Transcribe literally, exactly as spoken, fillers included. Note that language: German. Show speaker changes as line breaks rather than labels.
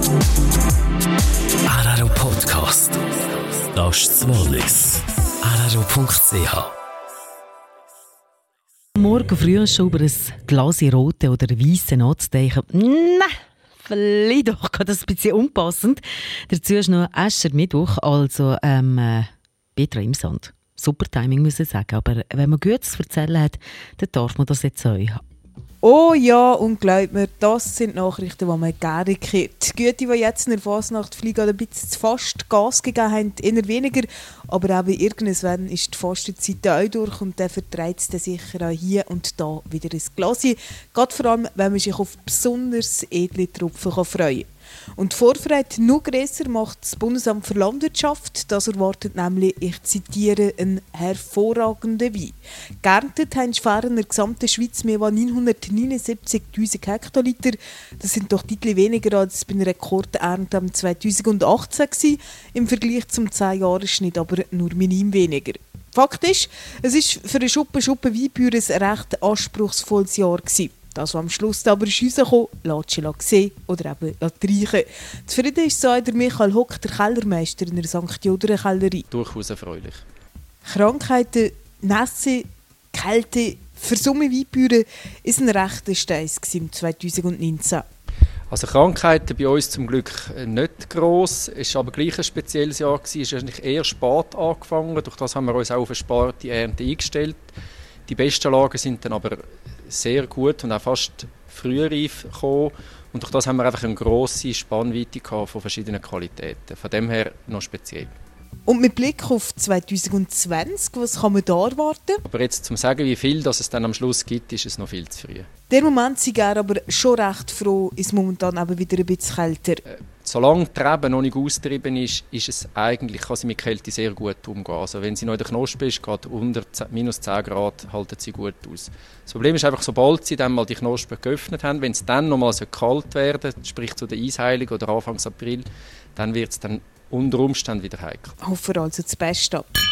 Araro Podcast. Das ist das Wallis. araro punkt c h.
Morgen früh schon über ein Glas rote oder weiße nachzudenken. Nein, vielleicht doch gerade ein bisschen unpassend. Dazu ist noch Aschermittwoch, also ähm, äh, Petra im Sand. Super Timing, muss ich sagen. Aber wenn man Gutes zu erzählen hat, dann darf man das jetzt auch haben.
Oh ja, und glaubt mir, das sind Nachrichten, die man gerne kennt. Die Güte, die jetzt in der Fasnacht fliegen, ein bisschen zu fast Gas gegeben haben, eher weniger. Aber eben irgendwann ist die Fastenzeit auch durch und dann vertreibt es dann sicher auch hier und da wieder ein Glas. Gerade vor allem, wenn man sich auf besonders edle Tropfen freuen kann. Und die Vorfreude noch grösser macht das Bundesamt für Landwirtschaft. Das erwartet nämlich, ich zitiere, einen hervorragenden Wein. Geerntet haben die Fähren in der gesamten Schweiz mehr als neunhundertneunundsiebzigtausend Hektoliter. Das sind doch deutlich weniger als bei einer Rekordernte im zweitausendachtzehn gewesen. Im Vergleich zum zehn-Jahres-Schnitt aber nur minim weniger. Fakt ist, es war für einen Schuppen-Schuppen-Weinbauer ein recht anspruchsvolles Jahr gewesen. Das, was am Schluss aber ist rausgekommen, lässt sie sehen oder eben riechen. Zufrieden ist so der Michael Hock, der Kellermeister in der Sankt Jodere Kellerei.
Durchaus erfreulich.
Krankheiten, Nässe, Kälte, für so viele Weinbauern war ein rechter Steiss im zweitausendneunzehn.
Also Krankheiten bei uns zum Glück nicht gross. Es war aber gleich ein spezielles Jahr. Es ist eigentlich eher spät angefangen. Durch das haben wir uns auch auf eine sparte Ernte eingestellt. Die besten Lagen sind dann aber sehr gut und auch fast frühreif gekommen. Und durch das haben wir einfach eine grosse Spannweite gehabt von verschiedenen Qualitäten. Von dem her noch speziell.
Und mit Blick auf zweitausendzwanzig, was kann man da erwarten?
Aber jetzt zum sagen, wie viel das es dann am Schluss gibt, ist es noch viel zu früh.
Der Moment sind wir aber schon recht froh, ist momentan eben wieder ein bisschen kälter.
Äh, solange die Rebe noch nicht austrieben ist, ist es eigentlich, kann sie mit Kälte sehr gut umgehen. Also wenn sie noch in der Knospe ist, gerade unter minus zehn Grad, halten sie gut aus. Das Problem ist einfach, sobald sie dann mal die Knospe geöffnet haben, wenn es dann noch mal so kalt werden, sprich zu der Eisheilung oder Anfang April, dann wird es dann unter Umständen wieder heikel.
Hoffen wir also das Beste.